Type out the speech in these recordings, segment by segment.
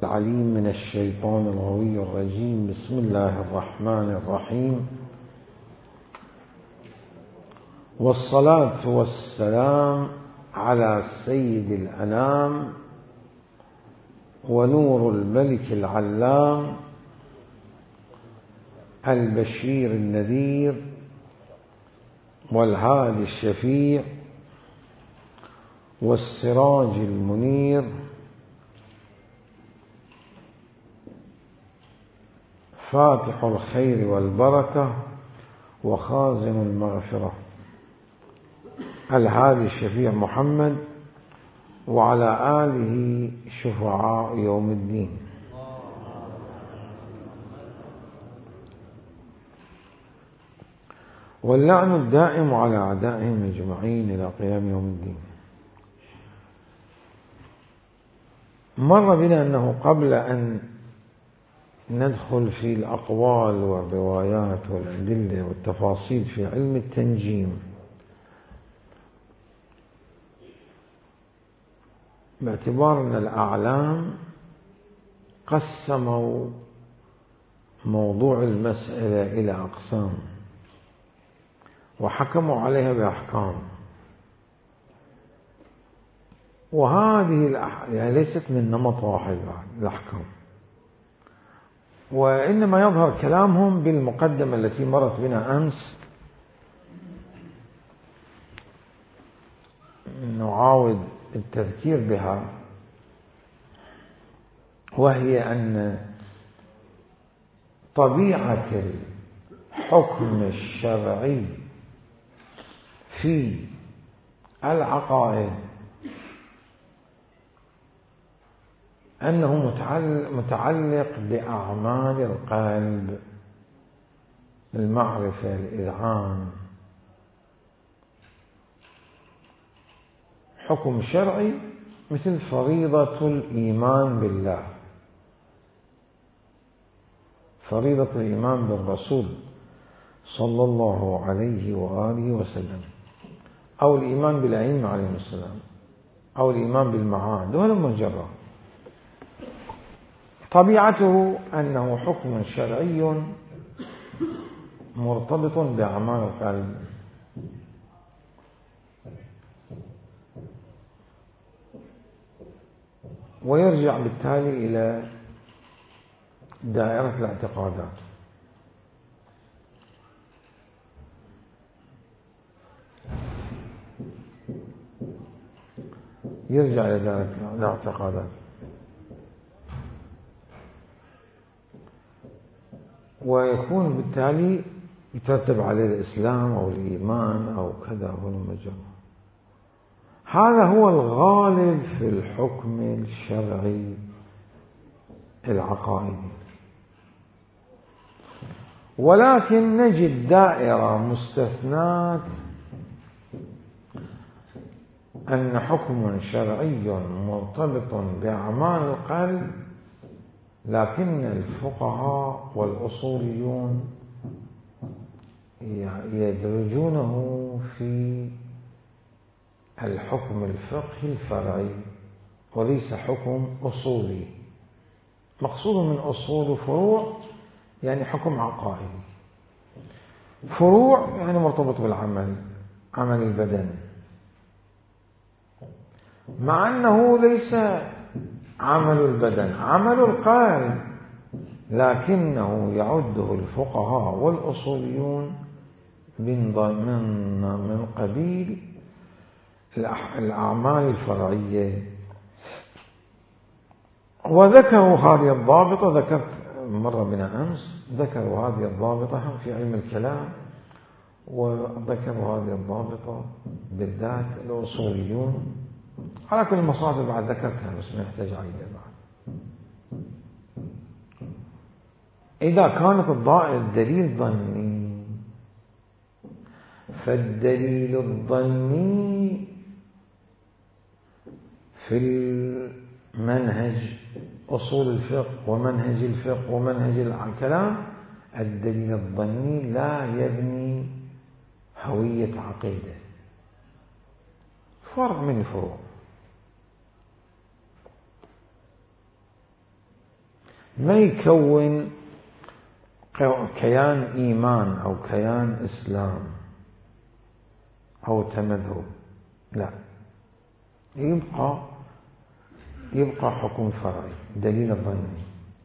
العليم من الشيطان الغوي الرجيم. بسم الله الرحمن الرحيم، والصلاة والسلام على سيد الأنام ونور الملك العلام البشير النذير والهادي الشفيع والسراج المنير فاتح الخير والبركة وخازن المغفرة الهادي الشفيع محمد وعلى آله شفعاء يوم الدين. واللعن الدائم على أعدائهم أجمعين إلى قيام يوم الدين. مر بنا أنه قبل أن ندخل في الأقوال والروايات والأدلة والتفاصيل في علم التنجيم، باعتبار أن الأعلام قسموا موضوع المسألة إلى أقسام وحكموا عليها بأحكام، وهذه يعني ليست من نمط واحد الأحكام، وإنما يظهر كلامهم بالمقدمة التي مرت بنا أمس. نعاود التذكير بها، وهي أن طبيعة الحكم الشرعي في العقائد أنه متعلق بأعمال القلب، المعرفة، الإذعان. حكم شرعي مثل فريضة الإيمان بالله، فريضة الإيمان بالرسول صلى الله عليه وآله وسلم، أو الإيمان بالأئمة عليهم السلام، أو الإيمان بالمعاد، وهذا مجرد طبيعته أنه حكم شرعي مرتبط بأعمال القلب. ويرجع بالتالي إلى دائرة الاعتقادات. يرجع إلى دائرة الاعتقادات، ويكون بالتالي يترتب عليه الإسلام أو الإيمان أو كذا هو المجرد. هذا هو الغالب في الحكم الشرعي العقائدي، ولكن نجد دائرة مستثنات أن حكم شرعي مرتبط بأعمال القلب، لكن الفقهاء والأصوليون يدرجونه في الحكم الفقهي الفرعي وليس حكم أصولي. مقصود من أصول فروع يعني حكم عقائدي، فروع يعني مرتبط بالعمل، عمل البدن، مع أنه ليس عمل البدن، عمل القلب، لكنه يعده الفقهاء والأصوليون من قبيل الأعمال الفرعية. وذكروا هذه الضابطة، ذكرت مرة بنا أمس، ذكروا هذه الضابطة في علم الكلام، وذكروا هذه الضابطة بالذات الأصوليون. على كل المصادر بعد ذكرتها بس ما يحتاج عليها بعد. إذا كانت الدليل ظني، فالدليل الظني في المنهج أصول الفقه ومنهج الفقه ومنهج الكلام، الدليل الظني لا يبني هوية عقيدة، فرع من الفروع. ما يكون كيان إيمان أو كيان إسلام أو تمذهب، لا، يبقى حكم فرعي دليل ظني.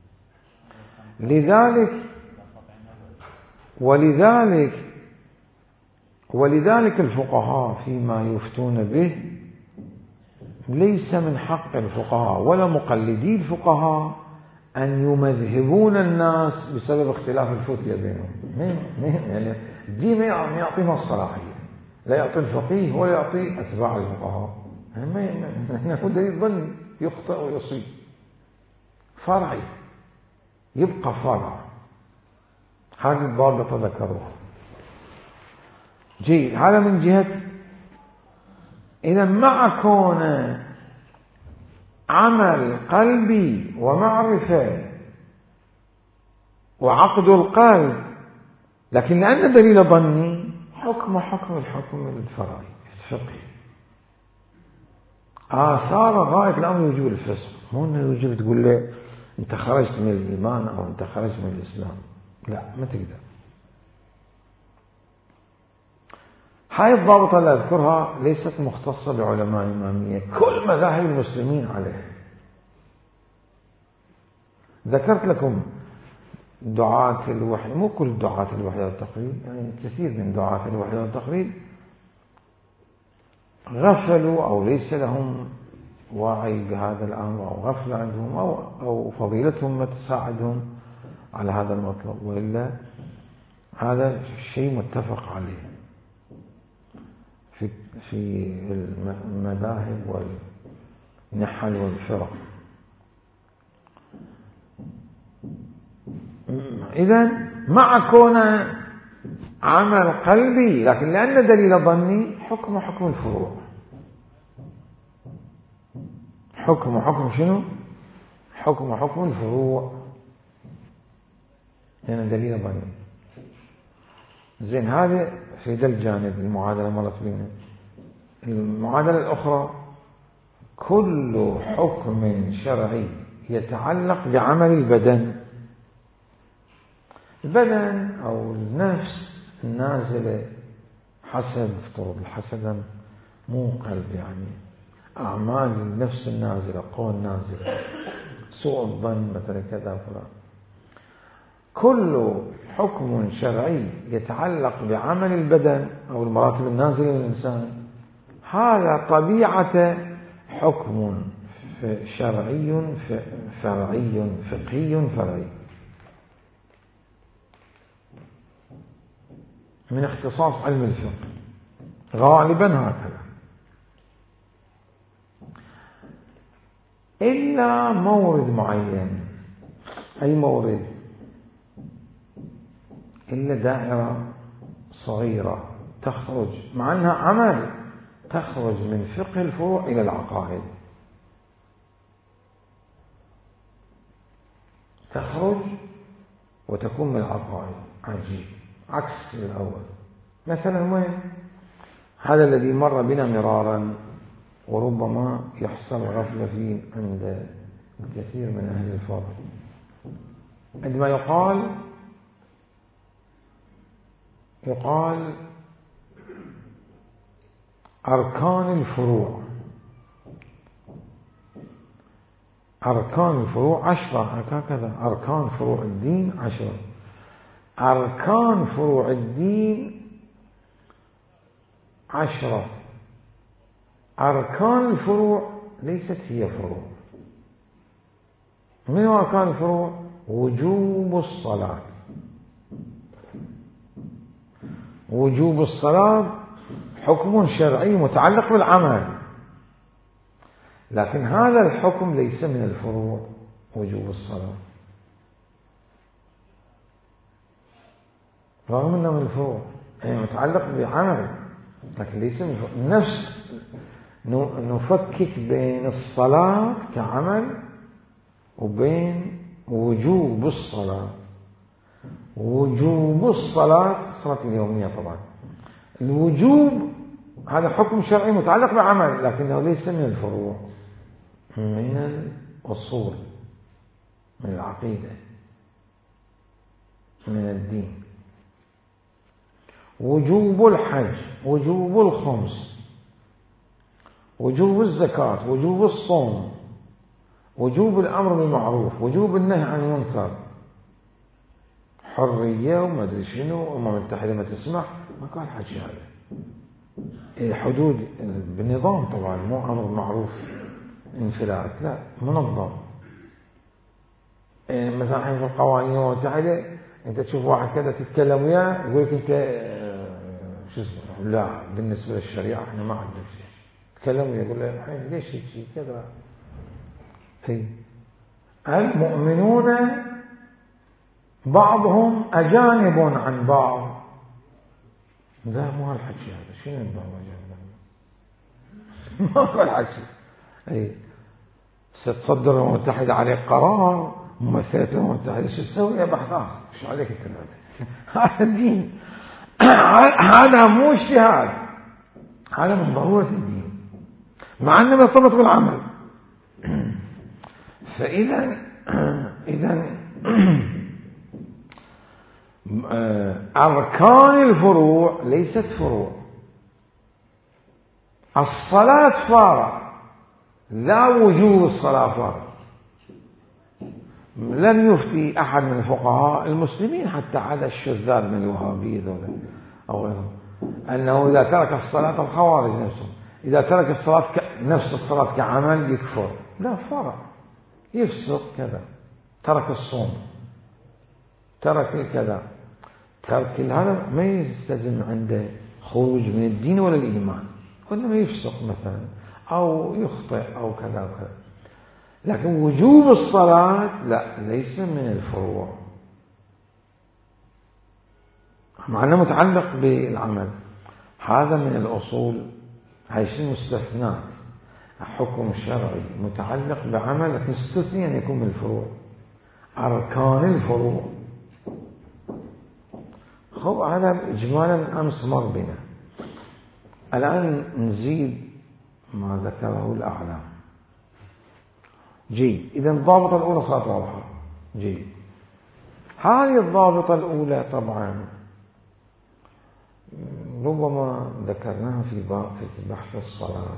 ولذلك الفقهاء فيما يفتون به ليس من حق الفقهاء ولا مقلدي الفقهاء أن يمذهبون الناس بسبب اختلاف الفتية بينهم. يعني دي ما يعطينا الصلاحية، لا يعطي الفقيه ولا يعطي أتباع الفقهاء. هو دليل ظني يخطئ ويصيب، فرعي يبقى فرع. هذه الضابطة ذكروها. جيد. هذا من جهة. إذا مع كون عمل قلبي ومعرفة وعقد القلب، لكن لأن دليل ظني حكم الفرعي الفقهي، آثار غاية الأمر يوجب الفسق، مو أنه يوجب تقول له أنت خرجت من الإيمان أو أنت خرجت من الإسلام، لا، ما تقدر. هاي الضابطة اللي أذكرها ليست مختصة بعلماء الإمامية، كل مذاهب المسلمين عليها. ذكرت لكم دعاة الوحي، مو كل دعاة الوحي والتقليد، يعني كثير من دعاة الوحي والتقليد غفلوا أو ليس لهم وعي بهذا الأمر، أو غفل عندهم، أو فضيلتهم ما تساعدهم على هذا المطلب، وإلا هذا شيء متفق عليه في المذاهب والنحل والفرق. إذن مع كون عمل قلبي، لكن لأن دليل ظني حكم الفروع. حكم شنو؟ حكم الفروع، لأن دليل ظني. زين، هذا في ذا الجانب المعادلة مرت بينا. المعادلة الأخرى، كل حكم شرعي يتعلق بعمل البدن أو النفس النازلة حسب افترض الحسد، مو قلب، يعني أعمال النفس النازلة، قوى النازلة، سوء الظن مثلا كذا فلان. كل حكم شرعي يتعلق بعمل البدن أو المراتب النازلة للإنسان، هذا طبيعة حكم شرعي فرعي فقهي فرعي، من اختصاص علم الفقه غالبا هكذا، إلا مورد معين. أي مورد؟ إلا دائرة صغيرة تخرج، مع أنها عمل، تخرج من فقه الفروع إلى العقائد، تخرج وتكون من العقائد. عجيب، عكس الأول. مثلا وين؟ هذا الذي مر بنا مرارا وربما يحصل غفلة فيه عند الكثير من أهل الفضل، عندما يقال أركان الفروع 10، هكذا أركان فروع الدين 10. أركان فروع الدين 10. أركان الفروع ليست هي فروع. من أركان الفروع؟ وجوب الصلاة. وجوب الصلاة حكم شرعي متعلق بالعمل، لكن هذا الحكم ليس من الفروع. وجوب الصلاة رغم أنه من الفروع، يعني متعلق بعمل، لكن ليس من الفروع. نفس نفكك بين الصلاة كعمل وبين وجوب الصلاة. وجوب الصلاة صلاة اليومية طبعا، الوجوب هذا حكم شرعي متعلق بعمل، لكنه ليس من الفروع، من الأصول، من العقيدة من الدين. وجوب الحج، وجوب الخمس، وجوب الزكاة، وجوب الصوم، وجوب الأمر بالمعروف، وجوب النهي عن المنكر، حرية وما أدري شنو، الأمم المتحدة ما تسمح، ما كان حكي هذا. حدود بالنظام طبعا، مو أمر معروف انفلات، لا منظم. مثلا الحين في القوانين الأمم المتحدة أنت تشوف واحد كذا تتكلم وياه يقول لك أنت شو اسمه، لا بالنسبة للشريعة احنا ما عندنا شيء. تكلم وياه يقول له الحين ليش شيء كذا. المؤمنون بعضهم أجانب عن بعض. لا مو هالحكي هذا، شنو البعض أجانب؟ ما هو الحكي. ستصدر الأمم المتحدة عليك قرار، ممثلة الأمم المتحدة شو تسوي؟ يا بحث شو عليك انت؟ هذا الدين، هذا مو اجتهاد، هذا من ضرورة الدين، مع أنه مرتبط بالعمل. فإذا أركان الفروع ليست فروع. الصلاة فرض، لا وجوب الصلاة فرض. لم يفتي أحد من الفقهاء المسلمين حتى على الشذاذ من الوهابية أو غيرهم أنه إذا ترك الصلاة، الخوارج نفسهم إذا ترك الصلاة نفس الصلاة كعمل يكفر. لا، فرع يفسق كذا، ترك الصوم، ترك كذا، ترك هذا ما يستلزم عنده خروج من الدين ولا الإيمان، وإنما يفسق مثلا أو يخطئ أو كذا وكذا. لكن وجوب الصلاة لا، ليس من الفروع، مع أنه متعلق بالعمل. هذا من الأصول، هاي شيء مستثنى، حكم شرعي متعلق بعمل لكن استثني أن يكون من الفروع، أركان الفروع. هذا إجمالا أمس مر بنا. الآن نزيد ما ذكره الأعلام. جيد، إذا الضابطة الأولى صارت واضحة. جيد، هذه الضابطة الأولى طبعا ربما ذكرناها في بحث الصلاة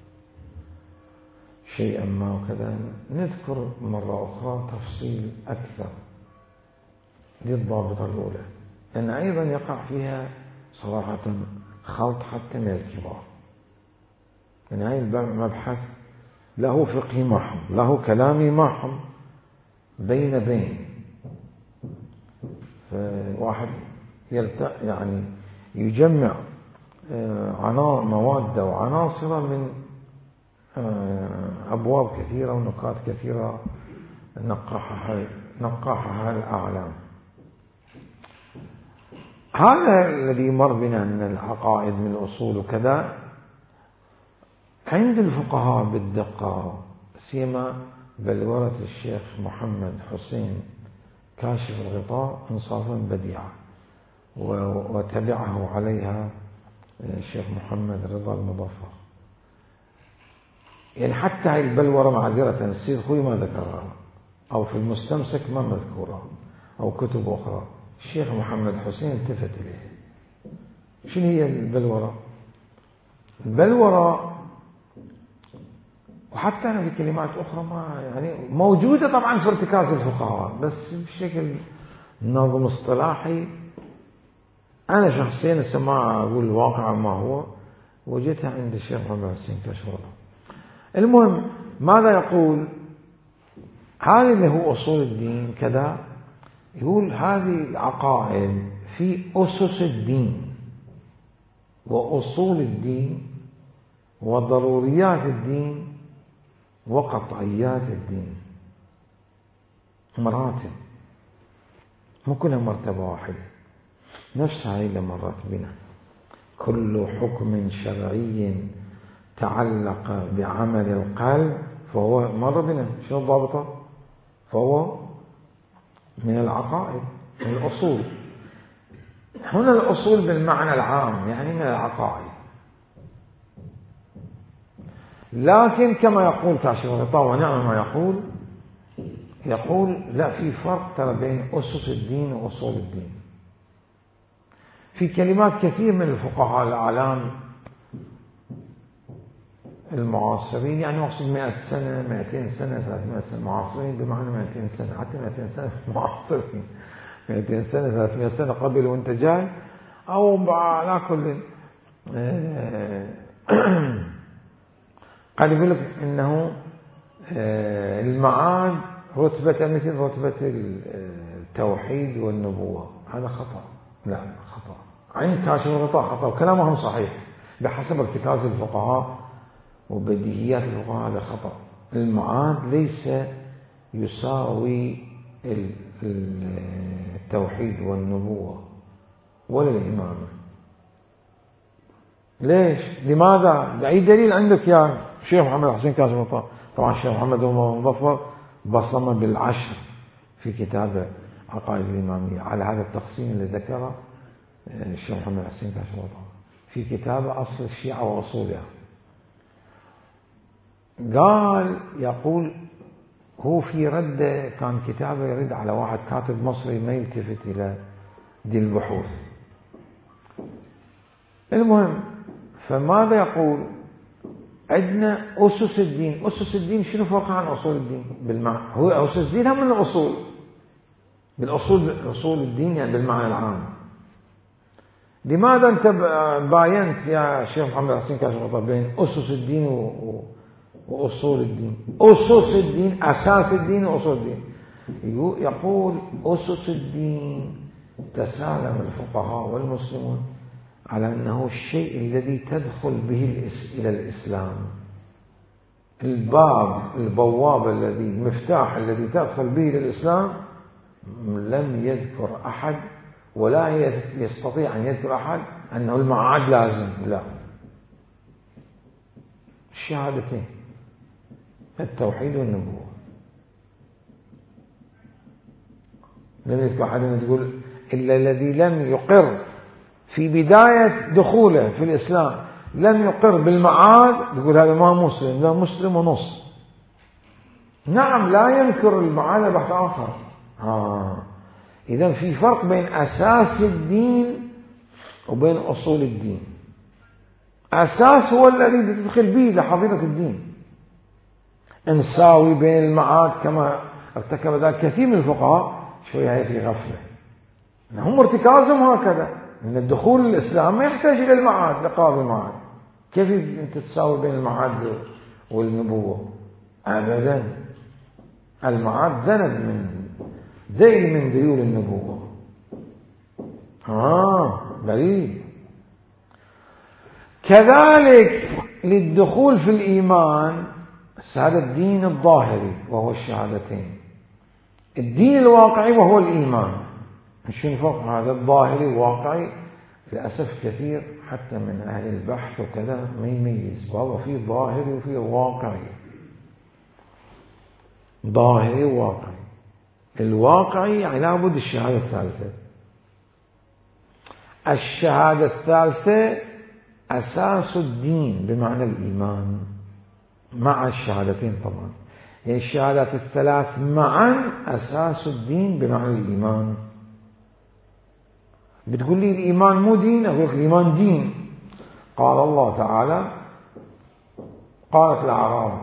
شيئا ما وكذا، نذكر مرة أخرى تفصيل أكثر للضابطة الأولى، لأن أيضا يقع فيها صراحة خلط حتى من الكبار. يعني هاي المبحث له فقهي محض، له كلامي محض، بين فواحد يعني يجمع مواد وعناصر من أبواب كثيرة ونقاط كثيرة نقاحها الأعلام. هذا الذي مر بنا من العقائد من الأصول وكذا عند الفقهاء بالدقة، سيما بلورة الشيخ محمد حسين كاشف الغطاء انصافا بديعة، وتبعه عليها الشيخ محمد رضا المظفر. يعني حتى هاي البلورة معذرة السيد خوي ما ذكرها، أو في المستمسك ما مذكورة، أو كتب أخرى. الشيخ محمد حسين التفت إليه. شنو هي البلورة؟ البلورة، وحتى أنا في كلمات أخرى ما يعني موجودة طبعا في ارتكاز الفقهاء، بس بشكل نظم اصطلاحي أنا شخصيا ما أقول الواقع ما هو، وجدتها عند الشيخ محمد حسين كشورة. المهم ماذا يقول؟ هذه اللي هو أصول الدين كذا، يقول هذه العقائد في أسس الدين وأصول الدين وضروريات الدين وقطعيات الدين، مراتب، مو كلها مرتبة واحدة. نفس هاي اللي مرت بنا، كل حكم شرعي تعلق بعمل القلب فهو مر بنا. شنو الضابطة؟ فهو من العقائد، من الأصول. هنا الأصول بالمعنى العام، يعني من العقائد. لكن كما يقول كاشف الغطاء ونعم ما يقول، يقول لا، في فرق ترى بين أسس الدين وأصول الدين. في كلمات كثير من الفقهاء الأعلام المعاصرين، يعني مقصود 100 سنة 200 سنة 300 سنة معاصرين، بمعنى 200 سنة، حتى 200 سنة معاصرين، 200 سنة 300 سنة قبل وانت جاي، أو على كل قال يقول لك إنه المعاد رتبة مثل رتبة التوحيد والنبوة. هذا خطأ، لا خطأ، عند كاشف الغطاء خطأ، وكلامهم صحيح بحسب ارتكاز الفقهاء وبديهيات الفقهاء. هذا خطأ. المعاد ليس يساوي التوحيد والنبوة ولا الإمامة. ليش؟ لماذا؟ بأي دليل عندك يا شيخ محمد حسين كاشف الغطاء؟ طبعا الشيخ محمد المظفر بصم بالعشر في كتابه عقائد الإمامية على هذا التقسيم اللي ذكره الشيخ محمد حسين كاشف الغطاء في كتابه أصل الشيعة وأصولها. قال يقول هو في رده، كان كتابه يرد على واحد كاتب مصري ما يلتفت إلى دي البحوث. المهم، فماذا يقول؟ عندنا أسس الدين. أسس الدين شنو فرق عن أصول الدين؟ بالمعنى هو أسس الدين هم من الأصول، بالأصول أصول الدين يعني بالمعنى العام. لماذا أنت باينت يا شيخ محمد حسين كاشف الغطاء بين أسس الدين وأصول الدين؟ أسس الدين أساس الدين وأصول الدين. يقول أسس الدين تسالم الفقهاء والمسلمون على أنه الشيء الذي تدخل به إلى الإسلام، البواب الذي، المفتاح الذي تدخل به إلى الإسلام. لم يذكر أحد ولا يستطيع أن يذكر أحد أنه المعاد لازم، لا، الشهادتين، التوحيد والنبوة. لم يذكر أحد أن تقول إلا الذي لم يقر في بداية دخوله في الإسلام، لم يقر بالمعاد، تقول هذا ما مسلم، لا مسلم ونص. نعم، لا ينكر المعاد بحث آخر. إذن في فرق بين أساس الدين وبين أصول الدين. أساس هو الذي تدخل به لحظيرة الدين. نساوي بين المعاد كما ارتكب ذلك كثير من الفقهاء، شوية هي في غفلة. هم ارتكازهم هكذا، ان الدخول الإسلام ما يحتاج إلى المعاد لقاء المعاد. كيف أنت تساوي بين المعاد والنبوة؟ أبدا، المعاد ذيل من ذيول النبوة. دليل. كذلك للدخول في الإيمان، هذا الدين الظاهري وهو الشهادتين، الدين الواقعي وهو الإيمان. شو الفرق هذا الظاهري والواقعي؟ للأسف كثير حتى من أهل البحث وكذا ما يميز، وهو في ظاهري وفي واقعي. ظاهري وواقعي. الواقعي يعني لابد الشهادة الثالثة. الشهادة الثالثة أساس الدين بمعنى الإيمان مع الشهادتين طبعا، يعني الشهادات الثلاث معا أساس الدين بمعنى الإيمان. بتقول لي الإيمان مو دين، أقول لك الإيمان دين. قال الله تعالى: قالت الأعراب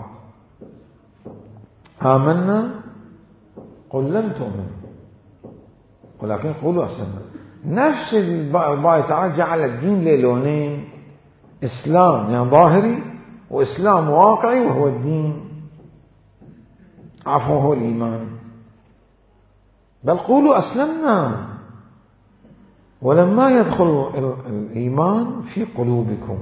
آمنا قل لم تؤمنوا ولكن قولوا أسلمنا. نفس الله تعالى جعل الدين للونين، إسلام يعني ظاهري، وإسلام واقعي وهو الدين، عفوا هو الإيمان. بل قولوا أسلمنا ولما يدخل الإيمان في قلوبكم.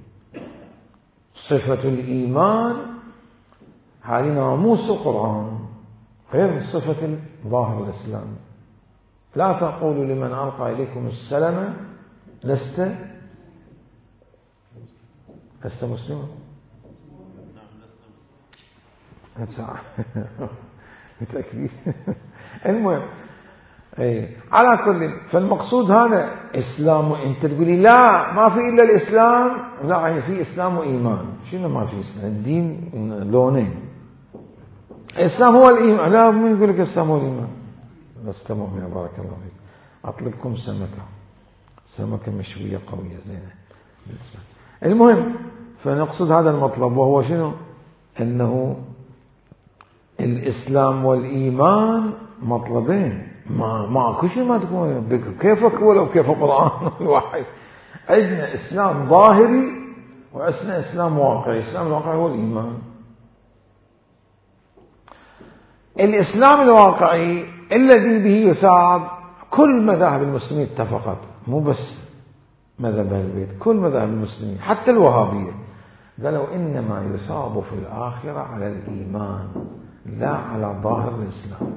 صفة الإيمان هذه ناموس القرآن غير صفة ظاهر الإسلام. لا تقولوا لمن ألقى إليكم السلام لست مسلما. بالتأكيد. المهم على كل، فالمقصود هذا إسلام. أنت تقولي لا ما في إلا الإسلام، لا، يعني في إسلام وإيمان. شنو ما في إسلام؟ الدين لونين، الإسلام هو الإيمان. لا، من يقول لك الإسلام هو الإيمان؟ لست مؤمنا. بارك الله فيك. أطلبكم سمكة مشوية قوية زينة. المهم، فنقصد هذا المطلب، وهو شنو؟ أنه الإسلام والإيمان مطلبين، ما كل شيء ما تكون كيفك ولو كيف القرآن الواحد. عندنا إسلام ظاهري وعندنا إسلام واقعي. الإسلام الواقعي هو الإيمان. الإسلام الواقعي الذي به يثاب كل مذاهب المسلمين اتفقت، مو بس مذهب أهل البيت، كل مذاهب المسلمين حتى الوهابية قالوا إنما يثاب في الآخرة على الإيمان لا على ظاهر الإسلام.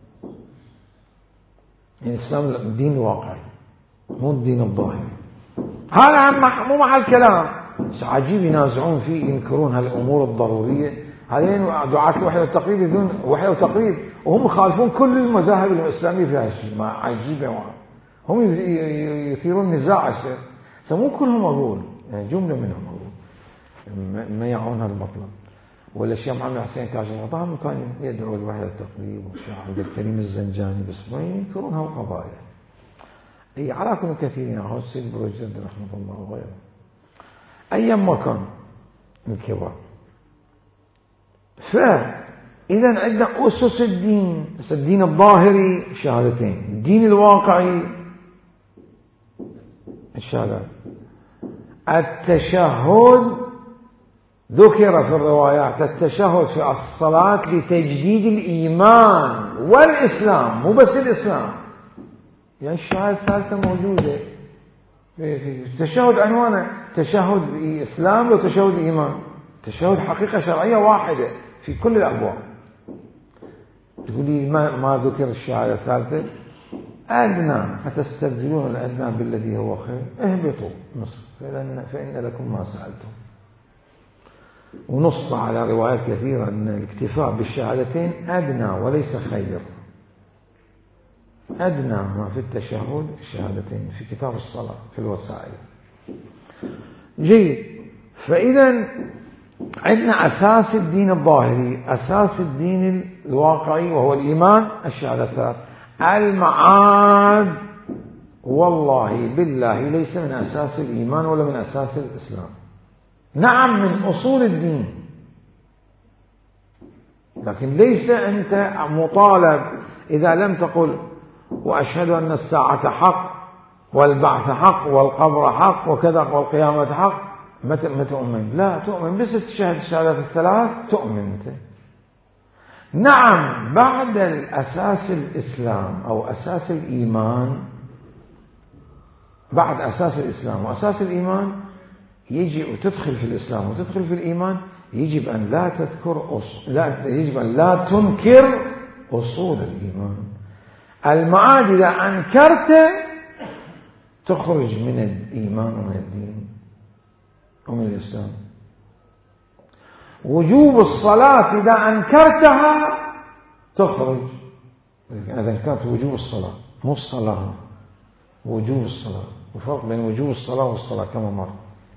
يعني الإسلام الدين الواقعي مو الدين الظاهري. هذا مو مع الكلام. عجيب ينازعون فيه، ينكرون هالأمور الضرورية. هذين دعاة الوحي والتقليد يدون وحي وتقليد، وهم يخالفون كل المذاهب الإسلامية في هالشيء. ما عجيبة. هم يثيرون نزاع. مو كلهم أقول، يعني جملة منهم أقول ما يعون هالمطلب. والأشياء محمد حسين كاشف الغطاء كان يدعو الوحي والتقليد، والشيخ عبد الكريم الزنجاني، بس ما ينكرون هالقضايا. أي على كل كثيرين، هو السيد بروجرد رحمه الله وغيره. أيام ما كان الكبار. فإذا عندنا أسس الدين. الدين الظاهري شهادتين، الدين الواقعي الشهادات. التشهد ذكر في الروايات، التشهد في الصلاة لتجديد الإيمان والإسلام، مو بس الإسلام. يعني الشهادة الثالثة موجودة في التشهد. عنوانه تشهد إسلام وتشهد إيمان. تشهد حقيقة شرعية واحدة في كل الأبواب. تقول لي ما ذكر الشهادة الثالثة؟ أدنى أتستبدلون الأدنى بالذي هو خير؟ اهبطوا مصر فإن لكم ما سألتم. ونص على روايات كثيرة أن الاكتفاء بالشهادتين أدنى وليس خير. أدنى ما في التشهد الشهادتين في كتاب الصلاة في الوسائل. جيد. فإذا عندنا أساس الدين الظاهري، أساس الدين الواقعي وهو الإيمان الشهادتان. المعاد والله بالله ليس من أساس الإيمان ولا من أساس الإسلام. نعم من أصول الدين، لكن ليس أنت مطالب إذا لم تقل وأشهد أن الساعة حق والبعث حق والقبر حق وكذا والقيامة حق ما تؤمن. لا تؤمن، بس تشهد الشهادات الثلاث تؤمن أنت. نعم بعد الأساس الإسلام أو أساس الإيمان، بعد أساس الإسلام وأساس الإيمان يجي وتدخل في الإسلام وتدخل في الإيمان، يجب أن لا تذكر يجب أن لا تنكر أصول الإيمان. المعاد إذا أنكرت تخرج من الإيمان ومن الدين ومن الإسلام. وجوب الصلاة إذا أنكرتها تخرج. إذا أنكرت وجوب الصلاة، مو الصلاة، وجوب الصلاة. وفرق بين وجوب الصلاة والصلاة كما مر.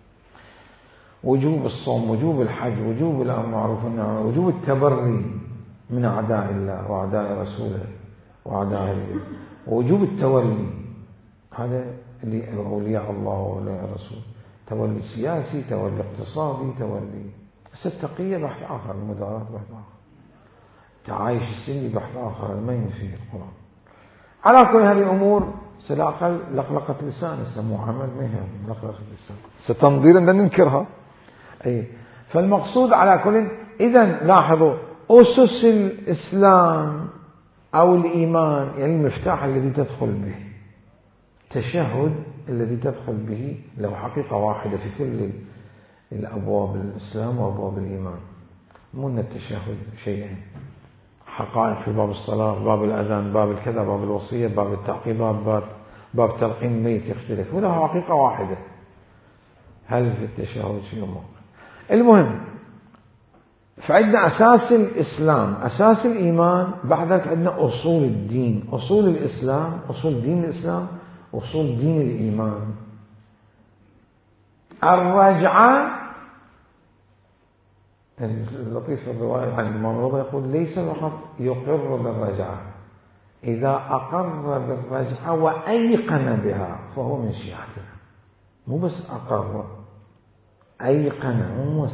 وجوب الصوم، وجوب الحج، وجوب الأمر بالمعروف والنهي عن المنكر، وجوب التبري من أعداء الله وأعداء رسوله وأعداء ووجوب التولي. هذا اللي أولياء الله وأولياء الرسول. تولي سياسي، تولي اقتصادي، تولي التقية بحث آخر، المدارات بحث آخر، تعايش السني بحث آخر ما ينفي القرآن. على كل هذه الأمور سلاقل لقلقة لسان يسموها عمل ما هي لقلقة لسان ستنظير أن ننكرها. أي فالمقصود على كل. إذن لاحظوا أسس الإسلام أو الإيمان، يعني المفتاح الذي تدخل به، التشهد الذي تدخل به له حقيقة واحدة في كل الأبواب الإسلام وأبواب الإيمان. مو أن التشهد شيئين، حقائق في باب الصلاة، باب الأذان، باب الكذا، باب الوصية، باب التعقيبات، باب تلقين الميت يختلف، وله حقيقة واحدة. هل في التشهد شيء موقع؟ المهم، فعندنا أساس الإسلام، أساس الإيمان، بعد ذلك عندنا أصول الدين، أصول الإسلام، أصول دين الإسلام، أصول دين الإيمان. الرجعة اللطيف في الرواية عن الإمام رضا يقول ليس فقط يقر بالرجعة، إذا أقر بالرجعة وأيقن بها فهو من شيعتنا. مو بس أقر، أيقن، مو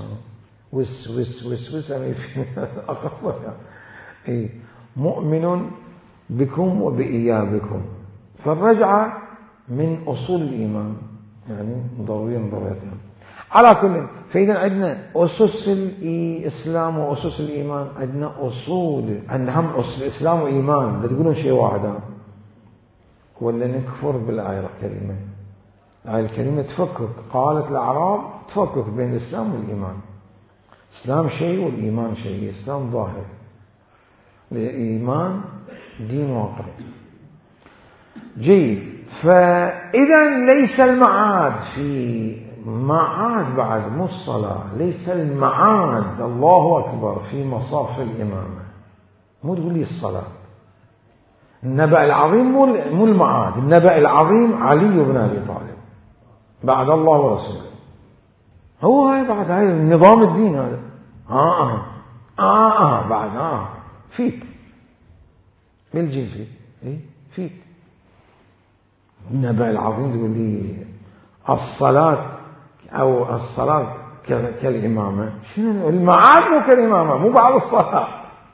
وسوسها أقر، مؤمن بكم وبإيابكم. فالرجعة من أصول الإيمان، يعني ضروريا. على كل، فإذا عندنا أسس الإسلام وأسس الإيمان، عندنا أصول، عندنا هم أصل الإسلام وإيمان، لا تقولون شيء واحد ولا نكفر بالآية الكريمة. الآية الكريمة تفكك، قالت الأعراب تفكك بين الإسلام والإيمان. الإسلام شيء والإيمان شيء. الإسلام ظاهر، الإيمان دين واقعي. جيد. فإذا ليس المعاد في معاد بعد مو الصلاة، ليس المعاد الله أكبر في مصاف الإمامة. مو تقول لي الصلاة. النبأ العظيم مو المعاد، النبأ العظيم علي بن أبي طالب بعد الله ورسوله. هو هاي بعد هاي النظام الدين هذا. بعد فيك بالجيل فيك فيك النبأ العظيم. تقول لي الصلاة أو الصلاة كالإمامة. شنو المعاد؟ مو كالإمامة، مو بعد الصلاة.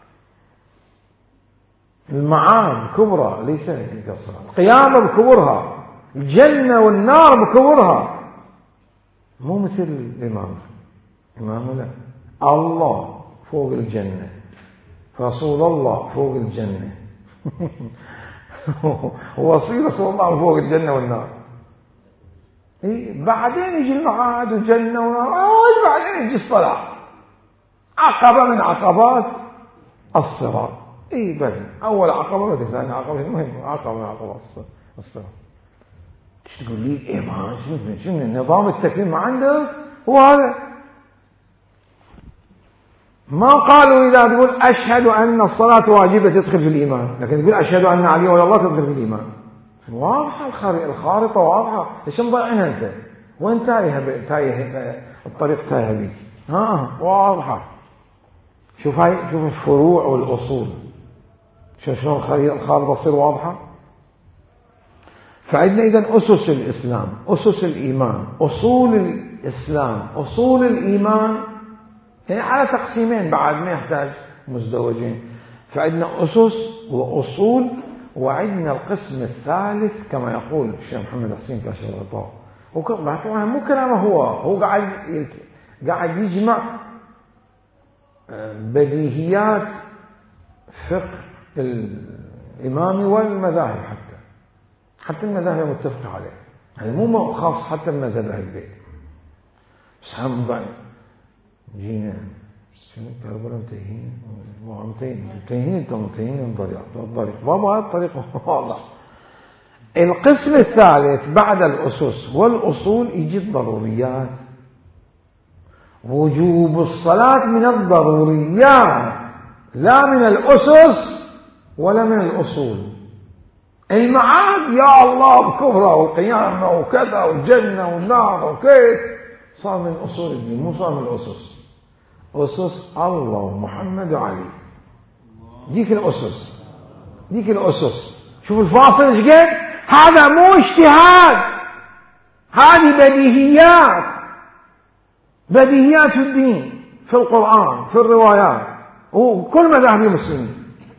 المعاد كبرى ليس كالصلاة. القيامة بكبرها، الجنة والنار بكبرها، مو مثل الإمامة. الإمامة لا، الله فوق الجنة، رسول الله فوق الجنة ووصي رسول الله فوق الجنة والنار. بعدين يجي المعاد والجنة ونار، بعدين يجي الصلاة، عقبة من عقبات الصراط. بل أول عقبة بعد ثاني عقبة، المهم عقبة من عقبات الصراط. تقول لي ما شنو نظام التكليم ما عندك؟ هو هذا. ما قالوا إذا تقول أشهد أن الصلاة واجبة تدخل في الإيمان، لكن تقول أشهد أن علي ولا الله تدخل في الإيمان. واضحة الخارطة واضحة. ليش مضيعينها أنت؟ وين تايه الطريق تايه بيك؟ واضحة. شوف الفروع والأصول، شلون الخارطة تصير واضحة. فعندنا إذن أسس الإسلام، أسس الإيمان، أصول الإسلام، أصول الإيمان، يعني على تقسيمين بعد ما يحتاج مزدوجين. فعندنا أسس وأصول، وعندنا القسم الثالث كما يقول الشيخ محمد حسين كاشف الغطاء. مو كلامه، هو قاعد يجمع بديهيات فقه الإمامي والمذاهب، حتى المذاهب متفق عليه، يعني مو خاص حتى المذهب أهل البيت. بس هم بعد جينا شنو كربلاء متيهين الطريق بابا الطريق واضح. القسم الثالث بعد الأسس والأصول يجي الضروريات. وجوب الصلاة من الضروريات لا من الأسس ولا من الأصول. المعاد يا الله بكفرة والقيامة وكذا والجنة والنار وكيف صار من أصول الدين، مو صار من الأسس. أسس الله ومحمد وعلي، ديك الأسس. شوف الفاصل ايش قد. هذا مو اجتهاد، هذه بديهيات في الدين، في القرآن، في الروايات، وكل مذاهب المسلمين،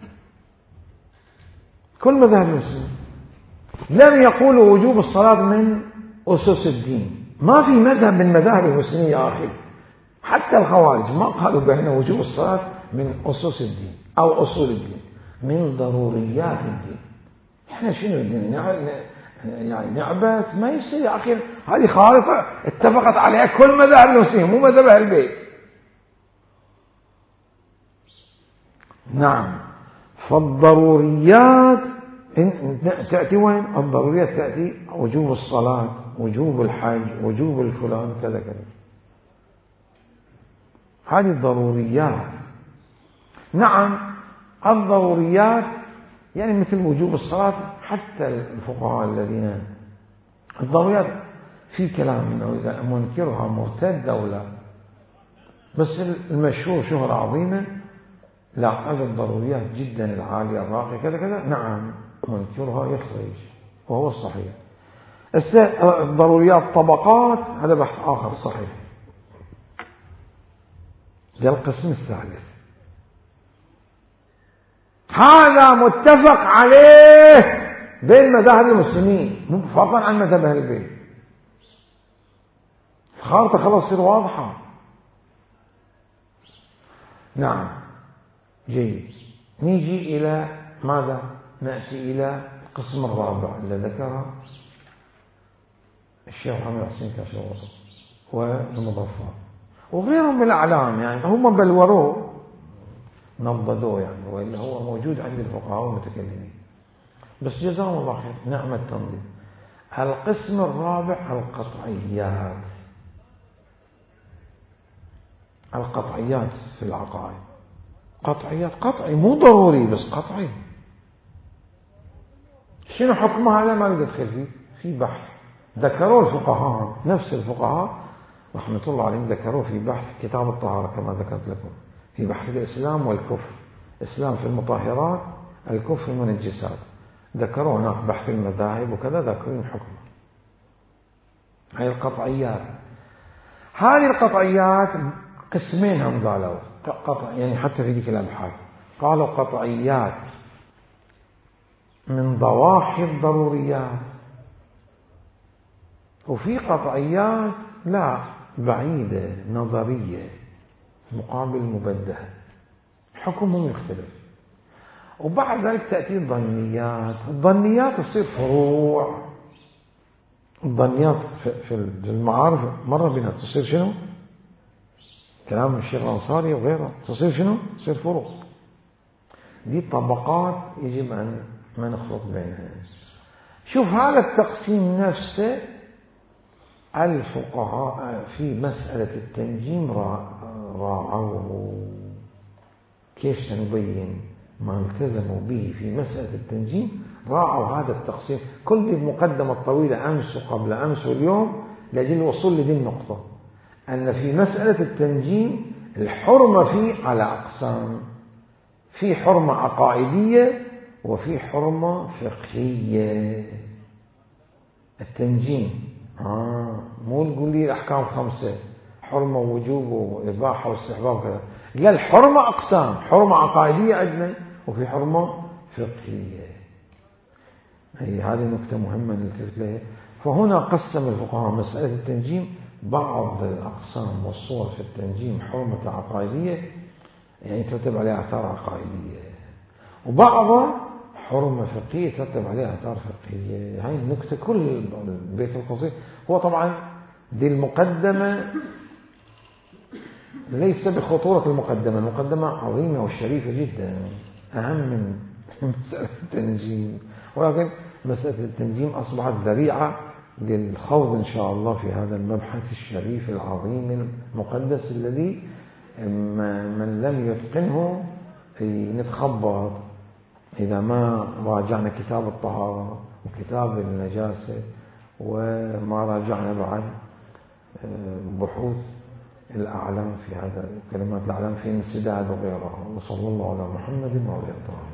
كل مذاهب المسلمين لم يقولوا وجوب الصلاة من أسس الدين. ما في مذهب من مذاهب المسلمين يا أخي، حتى الخوارج ما قالوا بأن وجوب الصلاة من أسس الدين أو أصول الدين، من ضروريات الدين. احنا شنو الدين يعني نعبث؟ ما يصير يا أخي. هذه خارطة اتفقت عليها كل مذاهب المسلمين، مو مذهب أهل البيت. نعم. فالضروريات تأتي وين؟ الضروريات تأتي وجوب الصلاة، وجوب الحج، وجوب الفلان كذا كذا. هذه الضروريات. نعم الضروريات يعني مثل وجوب الصلاة. حتى الفقهاء الذين الضروريات في كلام انه اذا منكرها مرتد او لا. بس المشهور شهرة عظيمة، لا هذه الضروريات جدا العالية الراقية كذا كذا، نعم منكرها يخرج وهو الصحيح. الضروريات طبقات، هذا بحث آخر صحيح. ده القسم الثالث، هذا متفق عليه بين مذاهب المسلمين فضلا عن مذهب أهل البيت. الخارطة خلاص تصير واضحة. نعم جيد. نيجي إلى ماذا؟ نأتي إلى القسم الرابع اللي ذكره الشيخ محمد حسين كاشوطة والمظفر وغيرهم من الأعلام، يعني هم بلوروه نبضوه يعني، وإلا هو موجود عند الفقهاء والمتكلمين، بس جزاهم الله خير نعم التنظيم. القسم الرابع القطعيات. القطعيات في العقائد، قطعيات قطعي مو ضروري بس قطعي. شنو حكمه هذا؟ ما ندخل فيه، في بحث ذكروا الفقهاء، نفس الفقهاء رحمة الله عليهم ذكروا في بحث كتاب الطهارة كما ذكرت لكم، في بحث الإسلام والكفر، إسلام في المطهرات، الكفر في المنجسات، ذكروا هناك بحث المذاهب وكذا، ذكروا الحكم. هاي القطعيات. هذه القطعيات قسمين هم قالوا قطع، يعني حتى في ذيك الأبحاث قالوا قطعيات من ضواحي الضروريات، وفي قطعيات لا بعيدة نظرية مقابل مبدأ حكمهم يختلف. وبعد ذلك تأتي الظنيات. الظنيات تصير فروع. الظنيات في المعارف مرة بنا تصير شنو؟ كلام الشيخ الأنصاري وغيره، تصير شنو؟ تصير فروع. دي طبقات يجب أن ما نخلط بينها. شوف هذا التقسيم نفسه الفقهاء في مسألة التنجيم راعوه. كيف سنبين ما التزموا به في مسألة التنجيم؟ راعوا هذا التقسيم. كل المقدمة الطويلة أمس وقبل أمس واليوم لأجل الوصول لدي النقطة، أن في مسألة التنجيم الحرمة فيه على أقسام، في حرمة عقائدية وفي حرمة فقهية. التنجيم مو تقول لي الأحكام 5 حرمة ووجوب وإباحة واستحباب كذا، لا الحرمة أقسام، حرمة عقائدية عندنا وفي حرمة فقهية. هذه نقطة مهمة نلتفت لها. فهنا قسم الفقهاء مسألة التنجيم بعض الأقسام والصور في التنجيم حرمة عقائدية، يعني ترتب عليها آثار عقائدية، وبعضها حرمة فقهية ترتب عليها آثار فقهية. هاي النقطة كل البيت القصير. هو طبعا دي المقدمة ليس بخطورة المقدمة عظيمة وشريفة جدا، أهم من مسألة التنجيم، ولكن مسألة التنجيم أصبحت ذريعة للخوض إن شاء الله في هذا المبحث الشريف العظيم المقدس الذي من لم يتقنه نتخبط إذا ما راجعنا كتاب الطهارة وكتاب النجاسة وما راجعنا بعد بحوث الأعلام في هذا، كلمات الأعلام في انسداد وغيرها. وصلى الله على محمد وعلى آله.